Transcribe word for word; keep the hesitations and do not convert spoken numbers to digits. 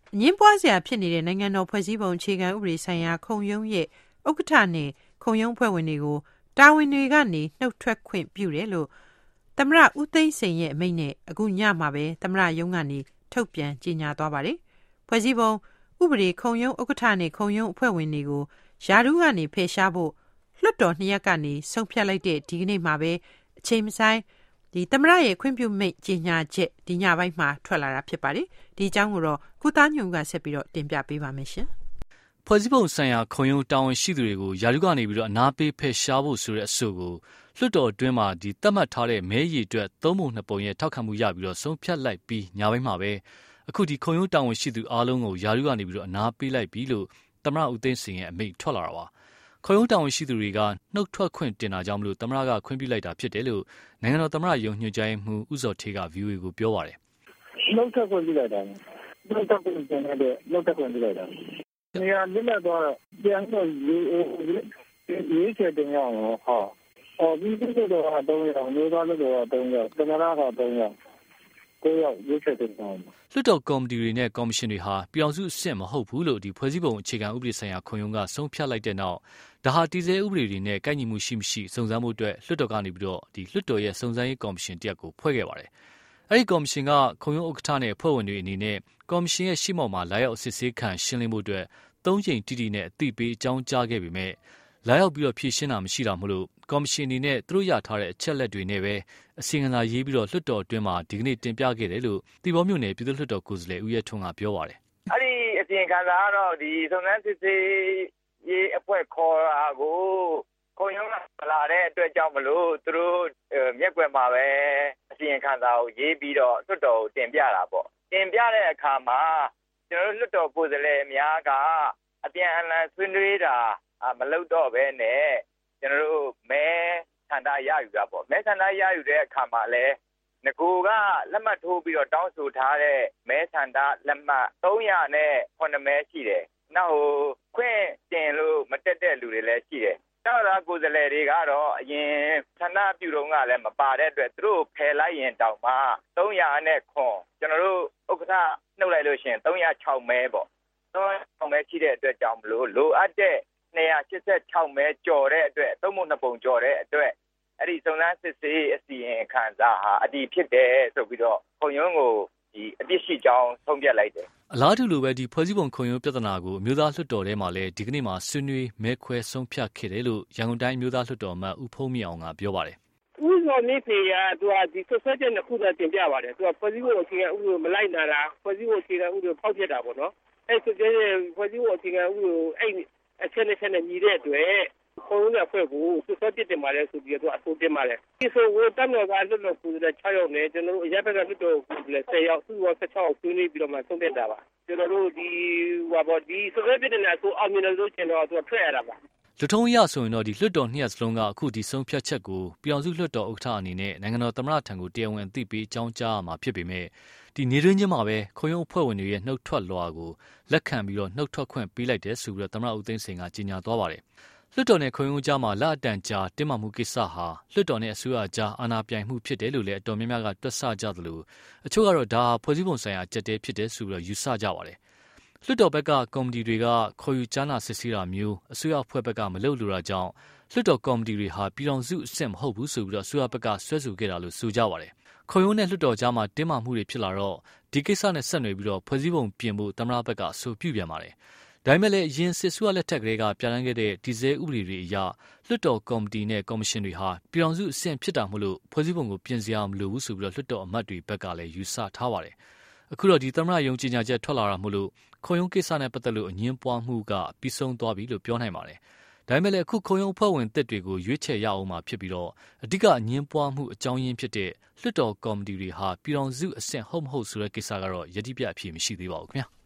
ငင်းပွားစရာဖြစ်နေတဲ့နိုင်ငံတော်ဖွဲ့စည်းပုံအခြေခံဥပဒေဆိုင်ရာခုံရုံးရဲ့ဥက္ကဋ္ဌနဲ့ခုံရုံးဖွဲ့ဝင်တွေကိုတာဝန်တွေကနေနှုတ်ထွက်ခွင့်ပြုတယ်လို့သမ္မတဦးသိန်းစိန်ရဲ့အမိန့်နဲ့အခုညမှာပဲသမ္မတရုံးကနေထုတ်ပြန်ကြေညာသွားပါတယ်။ဖွဲ့စည်းပုံဥပဒေခုံရုံးဥက္ကဋ္ဌနဲ့ခုံရုံးအဖွဲ့ဝင်တွေကိုယာဒူးကနေဖယ်ရှားဖို့လွှတ်တော်နှစ်ရပ်ကနေဆုံးဖြတ်လိုက်တဲ့ဒီကနေ့မှာပဲအချိန်မဆိုင်ဒီသမ္မတရဲ့ခွင့်ပြုမိန့်ကြေညာချက်ဒီညပိုင်းမှာထွက်လာတာဖြစ်ပါတယ်။ဒီအကြောင်းကိုတော့ကုသားညုံကဆက်ပြီးတော့တင်ပြပေးပါမယ်ရှင်။ဖွဲ့စည်းပုံဆိုင်ရာခုံရုံးတာဝန်ရှိသူတွေကိုယာဒူးကနေပြီးတော့အနာပေးဖယ်ရှားဖို့ဆိုတဲ့အဆိုကိုလွှတ်တော်အတွင်းမှာဒီသတ်မှတ်ထားတဲ့မဲရည်အတွက်သုံးပုံနှစ်ပုံရဲ့ထောက်ခံမှုရပြီးတော့ဆုံးဖြတ်လိုက်ပြီးညပိုင်းမှာပဲအခုဒီခုံရုံးတာဝန်ရှိသူအားလုံးကိုယာဒူးကနေပြီးတော့အနာပေးလိုက်ပြီးလို့သမ္မတဦးသိန်းစိန်ရဲ့အမိန့်ထွက်လာတာပါ။ခုံရုံးတာဝန်ရှိသူတွေကနှုတ်ထွက်ခွင့်တင်တာကြောင့်မလို့သမ္မတကခွင့်ပြုလိုက်တာဖြစ်တယ်လို့နိုင်ငံတော်သမ္မတရုံးညွှန်ကြားရေးမှူးဦးဇော်ဌေးက ဗွီအိုအေကိုပြောပါတယ်။နှုတ်ထွက်ခွင့်ပြုလိုက်တာနှုတ်ထွက်ခွင့်တင်တဲ့နှုတ်ထွက်ခွင့်ပြုလိုက်တာ။နေရာလွတ်လပ်သွားတော့ပြန်တော့ရေးချတင်ရအောင်ဟော။အော်ဒီလိုတော့တော့တော့မျိုးသားလို့တော့တော့သမ္မတကတော့တော့ကိုရောက်ရွေးချယ်တင်အောင်လွှတ်တော်ကော်မတီတွေနဲ့ကော်မရှင်တွေဟာပြည်အောင်စုအဆင့်မဟုတ်ဘူးလို့ဒီဖွဲ့စည်းပုံအခြေခံဥပဒေဆိုင်ရာခုံရုံးကဆုံးဖြတ်လိုက်တဲ့နောက်ဒါဟာတည်ဆဲဥပဒေတွေနဲ့ကိုက်ညီမှုရှိမရှိစုံစမ်းမှုအတွက်လွှတ်တော်ကနေပြီးတော့ဒီလွှတ်တော်ရဲ့စုံစမ်းရေးကော်မရှင်တရက်ကိုဖွဲ့ခဲ့ပါတယ်။အဲဒီကော်မရှင်ကခုံရုံးဥက္ကဋ္ဌနဲ့အဖွဲ့ဝင်တွေအနေနဲ့ကော်မရှင်ရဲ့ရှေ့မှောက်မှာလာရောက်စစ်ဆေးခံရှင်းလင်းမှုအတွက်သုံးချိန်တိတိနဲ့အသိပေးအကြောင်းကြားခဲ့ပေမဲ့လာရောက်ပြီးတော့ဖြည့်ရှင်းတာမရှိတာမို့လို့ကော်မရှင်အနေနဲ့သူတို့ရထားတဲ့အချက်လက်တွေနဲ့ပဲအစီအစဉ်ရေးပြီးတော့လွှတ်တော်အတွင်းမှာဒီကနေ့တင်ပြခဲ့တယ်လို့သီပေါမြို့နယ်ပြည်သူ့လွှတ်တော်ကိုယ်စားလှယ်ဦးရဲထွန်းကပြောပါတယ်။အဲ့ဒီအစီအစဉ်ကတော့ဒီစုံစမ်းစစ်ဆေးရေးအဖွဲ့ခေါ်တာကိုခုံရုံးကလာတဲ့အတွက်ကြောင့်မလို့သူတို့မျက်ကွယ်မှာပဲအစီအစဉ်ခံစာကိုရေးပြီးတော့လွှတ်တော်ကိုတင်ပြတာပေါ့။တင်ပြတဲ့အခါမှာကျွန်တော်တို့လွှတ်တော်ကိုယ်စားလှယ်များကအပြန်အလှန်ဆွေးနွေးတာမလုပ်တော့ဘဲနဲ့ကျွန်တော်တို့မဲဆန္ဒရယူတာပေါ့မဲဆန္ဒရယူတဲ့အခါမှာလဲငကိုကလက်မှတ်ထိုးပြီးတော့တောင်းဆိုထားတဲ့မဲဆန္ဒလက်မှတ်သုံးရာနဲ့ခုနှစ်မဲရှိတယ်နောက်ခွင့်တင်လို့မတက်တဲ့လူတွေလည်းရှိတယ်တော်သားကိုယ်စားလှယ်တွေကတော့အရင်ဆန္ဒပြုတော့ကလည်းမပါတဲ့အတွက်သူတို့ဖယ်လိုက်ရင်တောင်မှသုံးရာနဲ့ခွန်ကျွန်တော်တို့ဥက္ကဋ္ဌနှုတ်လိုက်လို့ရှိရင်သုံးရာခြောက်မဲပေါ့သုံးရာခြောက်မဲရှိတဲ့အတွက်ကြောင့်မလို့လိုအပ်တဲ့နှစ်ရာရှစ်ဆယ့်ခြောက်မဲကျော်တဲ့အတွက်သုံးပုံနှစ်ပုံကျော်တဲ့အတွက်အဲ့ဒီစုံစမ်းစစ်ဆေးအစီရင်ခံစာဟာအတည်ဖြစ်တယ်ဆိုပြီးတော့ခုံရုံးကိုဒီအပြစ်ရှိကြောင်းဆုံးဖြတ်လိုက်တယ်အလားတူလိုပဲဒီဖွဲ့စည်းပုံခုံရုံးပြဿနာကိုအမျိုးသားလွှတ်တော်ထဲမှာလည်းဒီကနေ့မှာဆွေးနွေးမဲခွဲဆုံးဖြတ်ခဲ့တယ်လို့ရန်ကုန်တိုင်းအမျိုးသားလွှတ်တော်အမတ်ဦးဖုံးမြင့်အောင်ကပြောပါတယ်ဦးစောနေဖေကသူကဒီဆွဆွချက်နှစ်ခုသာတင်ပြပါတယ်သူကဖွဲ့စည်းပုံအခြေခံဥပဒေမလိုက်နာတာဖွဲ့စည်းပုံအခြေခံဥပဒေဖောက်ဖျက်တာပေါ့နော်အဲ့ဆွဆွချက်ဖွဲ့စည်းပုံအခြေခံဥပဒေအဲ့အချက်နဲ့ချက်နဲ့ညီတဲ့အတွက်ခုံရုံးကဖွဲ့ဖို့ဆွဆွပြစ်တင်ပါတယ်ဆိုပြီးတော့အဆိုတင်ပါတယ်ဒီဆိုဝတမ်းတော်ကလွတ်တော်ကိုယ်စားခြောက်ယောက်နဲ့ကျွန်တော်တို့အရက်ဘက်ကလွတ်တော်ကိုယ်စားဆယ်ယောက်စုပေါင်း၁၆ယောက်ဆွေးနွေးပြီးတော့မှဆုံးဖြတ်တာပါကျွန်တော်တို့ဒီဟိုပါဒီဆွဆွပြစ်တင်တဲ့အဆိုအောင်မြင်လို့ကျွန်တော်တို့ထွက်ရတာပါလူထုံးရဆိုရင်တော့ဒီလွှတ်တော်နှစ်ရပ်စလုံးကအခုဒီဆုံးဖြတ်ချက်ကိုပြည်အောင်စုလွှတ်တော်ဥက္ကဋ္ဌအနေနဲ့နိုင်ငံတော်သမ္မတထံကိုတရားဝင်အသိပေးအကြောင်းကြားရမှာဖြစ်ပေမဲ့ဒီနေတွင်းချင်းမှာပဲခုံရုံးအဖွဲ့ဝင်တွေရဲ့နှုတ်ထွက်လွှာကိုလက်ခံပြီးတော့နှုတ်ထွက်ခွင့်ပေးလိုက်တယ်ဆိုပြီးတော့သမ္မတဦးသိန်းစိန်ကကြေညာသွားပါတယ်။လွှတ်တော်နဲ့ခုံရုံးကြားမှာလက်အတန်ကြားတင်းမာမှုကိစ္စဟာလွှတ်တော်နဲ့အစိုးရကြားအာဏာပြိုင်မှုဖြစ်တယ်လို့လည်းအတော်များများကတွက်ဆကြသလိုအချို့ကတော့ဒါဖွဲ့စည်းပုံဆိုင်ရာအကျက်တဲဖြစ်တယ်ဆိုပြီးတော့ယူဆကြပါတယ်။လွှတ်တော်ဘက်ကကော်မတီတွေကခေါ်ယူကြားနာစစ်ဆေးတာမျိုးအစိုးရအဖွဲ့ဘက်ကမလုပ်လိုတာကြောင့်လွှတ်တော်ကော်မတီတွေဟာပြည်တော်စုအဆင့်မဟုတ်ဘူးဆိုပြီးတော့အစိုးရဘက်ကဆွဲဆိုခဲ့တာလို့ဆိုကြပါတယ်။ခုံရုံးနဲ့လွှတ်တော်ကြားမှာတင်းမာမှုတွေဖြစ်လာတော့ဒီကိစ္စနဲ့ဆက်နွယ်ပြီးတော့ဖွဲ့စည်းပုံပြင်ဖို့သမ္မတဘက်ကအဆိုပြုပြန်ပါတယ်။ဒါပေမဲ့လည်းအရင်စစ်ဆိုးရလက်ထက်ကလေးကပြဋ္ဌာန်းခဲ့တဲ့ဒီဇဲဥပဒေတွေအရလွှတ်တော်ကော်မတီနဲ့ကော်မရှင်တွေဟာပြည်တော်စုအဆင့်ဖြစ်တာမို့လို့ဖွဲ့စည်းပုံကိုပြင်စရာမလိုဘူးဆိုပြီးတော့လွှတ်တော်အမတ်တွေဘက်ကလည်းယူဆထားပါတယ်။အခုတော့ဒီသမ္မတရုံးကြေညာချက်ထွက်လာတာမို့လို့ခုံရုံးကိစ္စနဲ့ပတ်သက်လို့အငင်းပွားမှုကပြီးဆုံးသွားပြီလို့ပြောနိုင်ပါတယ်။ဒါပေမဲ့လည်းအခုခုံရုံးအဖွဲ့ဝင်တစ်တွေကိုရွေးချယ်ရအောင်မှာဖြစ်ပြီးတော့အဓိကအငင်းပွားမှုအကြောင်းရင်းဖြစ်တဲ့လွှတ်တော်ကော်မတီတွေဟာပြည်တော်စုအဆင့်ဟုတ်မဟုတ်ဆိုတဲ့ကိစ္စကတော့ယတိပြတ်အဖြစ်မရှိသေးပါဘူးခင်ဗျာ။